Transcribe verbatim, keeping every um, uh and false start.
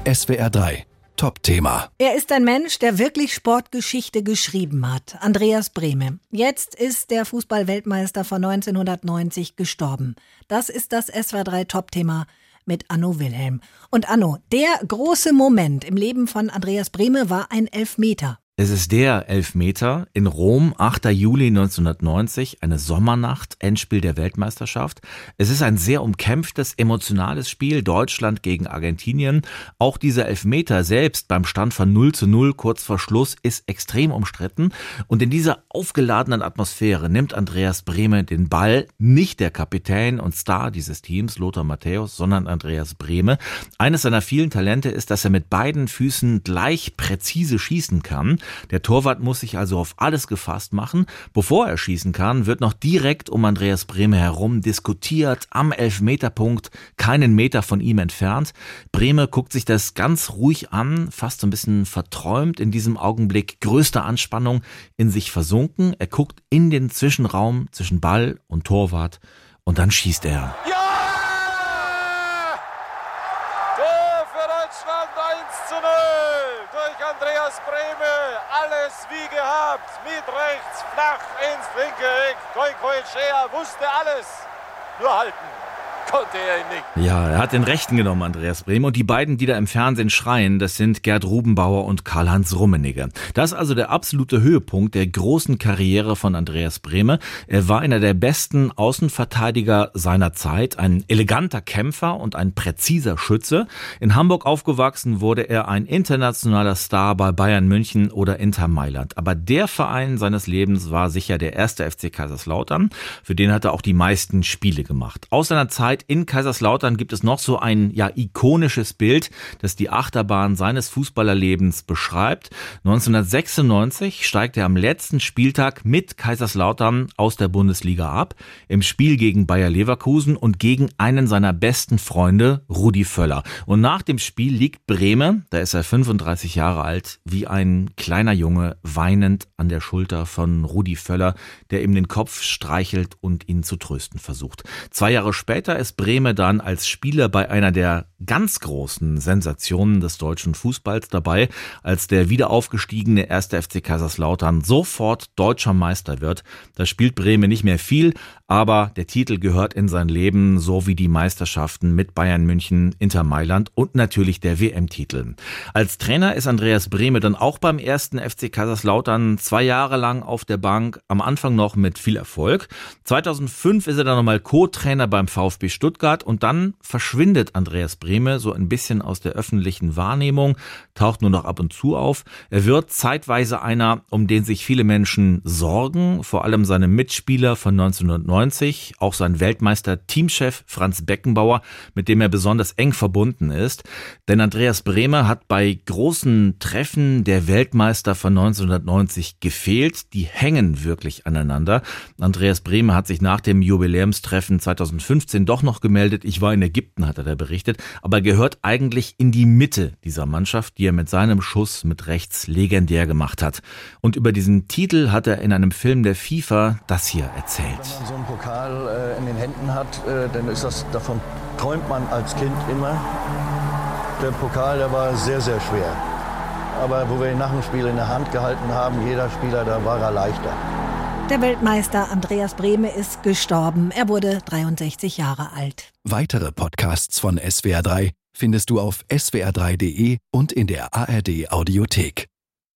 S W R drei Top-Thema. Er ist ein Mensch, der wirklich Sportgeschichte geschrieben hat. Andreas Brehme. Jetzt ist der Fußball-Weltmeister von neunzehnhundertneunzig gestorben. Das ist das S W R drei Top-Thema mit Anno Wilhelm. Und Anno, der große Moment im Leben von Andreas Brehme war ein Elfmeter. Es ist der Elfmeter in Rom, achter Juli neunzehnhundertneunzig, eine Sommernacht, Endspiel der Weltmeisterschaft. Es ist ein sehr umkämpftes, emotionales Spiel, Deutschland gegen Argentinien. Auch dieser Elfmeter selbst beim Stand von null zu null kurz vor Schluss ist extrem umstritten. Und in dieser aufgeladenen Atmosphäre nimmt Andreas Brehme den Ball, nicht der Kapitän und Star dieses Teams, Lothar Matthäus, sondern Andreas Brehme. Eines seiner vielen Talente ist, dass er mit beiden Füßen gleich präzise schießen kann. Der Torwart muss sich also auf alles gefasst machen. Bevor er schießen kann, wird noch direkt um Andreas Brehme herum diskutiert, am Elfmeterpunkt, keinen Meter von ihm entfernt. Brehme guckt sich das ganz ruhig an, fast so ein bisschen verträumt in diesem Augenblick, größte Anspannung, in sich versunken. Er guckt in den Zwischenraum zwischen Ball und Torwart und dann schießt er. Ja! Tor für Deutschland eins zu null durch Andreas Brehme. Alles wie gehabt, mit rechts, flach ins linke Eck. Goicoechea wusste alles, nur halten konnte er ihn nicht. Ja, er hat den Rechten genommen, Andreas Brehme. Und die beiden, die da im Fernsehen schreien, das sind Gerd Rubenbauer und Karl-Heinz Rummenigge. Das ist also der absolute Höhepunkt der großen Karriere von Andreas Brehme. Er war einer der besten Außenverteidiger seiner Zeit, ein eleganter Kämpfer und ein präziser Schütze. In Hamburg aufgewachsen wurde er ein internationaler Star bei Bayern München oder Inter Mailand. Aber der Verein seines Lebens war sicher der erste F C Kaiserslautern. Für den hat er auch die meisten Spiele gemacht. Aus seiner Zeit in Kaiserslautern gibt es noch so ein ja ikonisches Bild, das die Achterbahn seines Fußballerlebens beschreibt. neunzehnhundertsechsundneunzig steigt er am letzten Spieltag mit Kaiserslautern aus der Bundesliga ab, im Spiel gegen Bayer Leverkusen und gegen einen seiner besten Freunde, Rudi Völler. Und nach dem Spiel liegt Brehme, da ist er fünfunddreißig Jahre alt, wie ein kleiner Junge weinend an der Schulter von Rudi Völler, der ihm den Kopf streichelt und ihn zu trösten versucht. Zwei Jahre später ist Brehme dann als Spieler bei einer der ganz großen Sensationen des deutschen Fußballs dabei, als der wieder aufgestiegene erste F C Kaiserslautern sofort deutscher Meister wird. Da spielt Brehme nicht mehr viel, aber der Titel gehört in sein Leben, so wie die Meisterschaften mit Bayern München, Inter Mailand und natürlich der W M-Titel. Als Trainer ist Andreas Brehme dann auch beim ersten F C Kaiserslautern zwei Jahre lang auf der Bank, am Anfang noch mit viel Erfolg. zweitausendfünf ist er dann nochmal Co-Trainer beim VfB Stuttgart und dann verschwindet Andreas Brehme so ein bisschen aus der öffentlichen Wahrnehmung, taucht nur noch ab und zu auf. Er wird zeitweise einer, um den sich viele Menschen sorgen, vor allem seine Mitspieler von neunzehnhundertneunzig, auch sein Weltmeister-Teamchef Franz Beckenbauer, mit dem er besonders eng verbunden ist. Denn Andreas Brehme hat bei großen Treffen der Weltmeister von neunzehnhundertneunzig gefehlt. Die hängen wirklich aneinander. Andreas Brehme hat sich nach dem Jubiläumstreffen zweitausendfünfzehn doch noch gemeldet. Ich war in Ägypten, hat er da berichtet, aber gehört eigentlich in die Mitte dieser Mannschaft, die er mit seinem Schuss mit rechts legendär gemacht hat. Und über diesen Titel hat er in einem Film der FIFA das hier erzählt. Wenn man so einen Pokal äh, in den Händen hat, äh, dann ist das, davon träumt man als Kind immer. Der Pokal, der war sehr, sehr schwer. Aber wo wir ihn nach dem Spiel in der Hand gehalten haben, jeder Spieler, da war er leichter. Der Weltmeister Andreas Brehme ist gestorben. Er wurde dreiundsechzig Jahre alt. Weitere Podcasts von S W R drei findest du auf S W R drei Punkt de und in der A R D Audiothek.